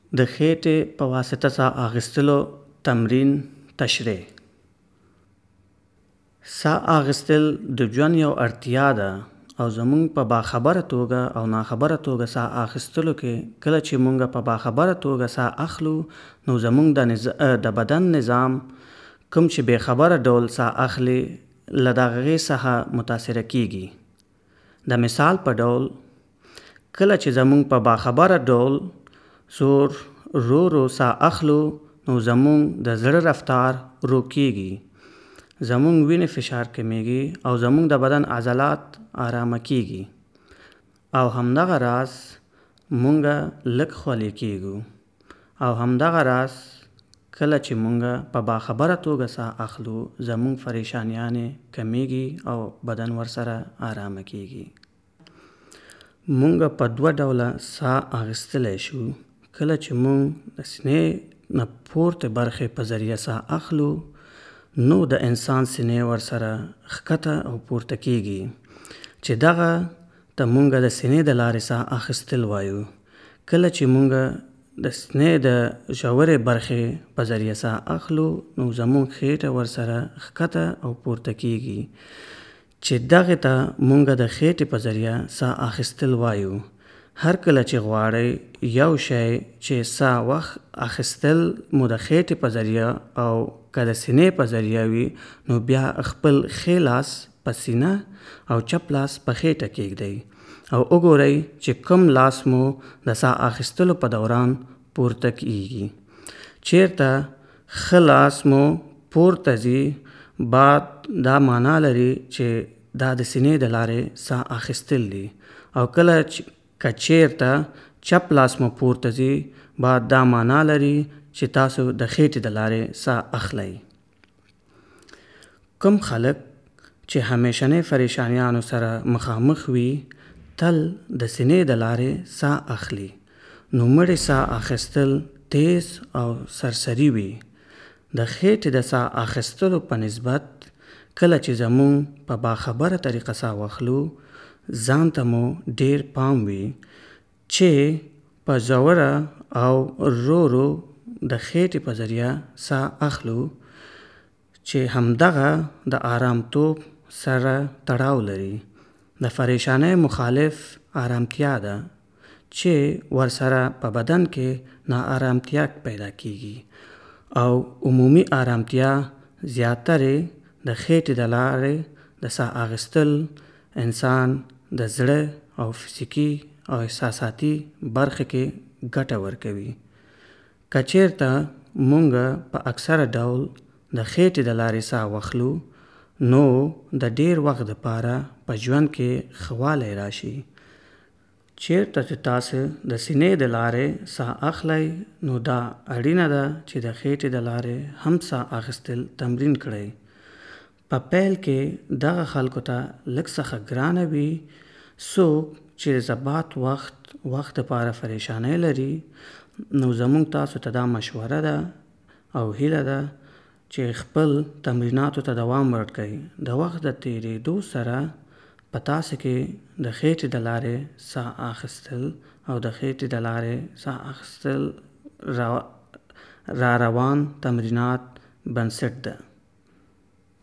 د خېټې په واسطه ساه اخیستلو تمرین تشریح. ساه اخیستل د ژوند یو اړتیا ده او زموږ په باخبره توګه او ناخبره توګه ساه اخیستلو کې کله چې موږ په باخبره توګه ساه اخلو نو زموږ د بدن نظام کوم چې بې خبره ډول ساه اخلي له دغه څخه متاثره کیږي. د مثال په ډول کله چې زموږ په باخبره ډول رو رو ساه اخلو نو زموږ د زړه رفتار ورو کیږي، زموږ وینې فشار کمیږي او زموږ د بدن عضلات آرامه کیږي او همدغه راز مونږ لږ خولې کیږو او همدغه راز کله چې مونږ په باخبره توګه ساه اخلو زموږ پریشانیانې کمیږي او بدن ورسره آرامه کیږي. مونږ په دوه ډوله ساه اخیستلی شو. کله چې مونږ د سینې نه پورته برخې په ذریعه ساه اخلو نو د انسان سینې ورسره ښکته او پورته کیږي چې دغه ته مونږ د سینې د لارې ساه اخیستل وایو. کله چې مونږ د سینې د ژورې برخې په ذریعه ساه اخلو نو زموږ خېټه ورسره ښکته او پورته کیږي چې دغه ته مونږ د خېټې په ذریعه ساه اخیستل وایو. هر کله چې غواړئ یو شی چې ساه وخت اخیستل مو د خېټې په ذریعه او که د سینې په ذریعه وي نو بیا خپل ښی لاس په سینه او چپ لاس په خېټه کېږدئ او وګورئ چې کوم لاس مو د ساه اخیستلو په دوران پورته کیږي. چیرته ښه لاس مو پورته ځي بعد دا معنا لري چې دا د سینې د لارې ساه اخیستل دي او کله که چیرته چپ لاس مو پورته ځي بعد دا معنا لري چې تاسو د خېټې د لارې ساه اخلئ. کوم خلک چې همیشنی پریشانیانو سره مخامخ وي تل د سینې د لارې ساه اخلي نو مړې ساه اخیستل تیز او سرسري وي. د خېټې د ساه اخیستلو په نسبت کله چې زموږ په باخبره طریقه ساه واخلو ځان ته مو ډیر پام وي چې په ژوره او رو د خېټې په ذریعه ساه اخلو چې همدغه د آرامتوب سره تړاو لري. د پریشانۍ مخالف آرامتیا ده چې ورسره په بدن کې ناآرامتیا پیدا کیږي او عمومي آرامتیا زیاتره د خېټې د لارې د ساه اخیستل انسان د زړه او فزیکي او احساساتي برخه کې ګټه ورکوي. که چیرته مونږ په اکثره ډول د خېټې د لارې ساه واخلو نو د ډیر وخت لپاره په ژوند کې ښه والی راشي. چیرته چې تاسو د سینې د لارې ساه اخلئ نو دا اړینه ده چې د خېټې د لارې هم ساه اخیستل تمرین کړئ. په پیل کې دغه خلکو ته لږ څه ګرانه وي. څوک چې ثبات وخت لپاره پریشانۍ لري نو زموږ تاسو ته دا مشوره ده او هیله ده چې خپل تمریناتو ته دوام ورکړئ. د وخت د تیریدو سره په تاسو کې د خېټې د لارې ساه اخیستل او د خېټې د لارې ساه اخیستل را روان تمرینات بنسټ ده.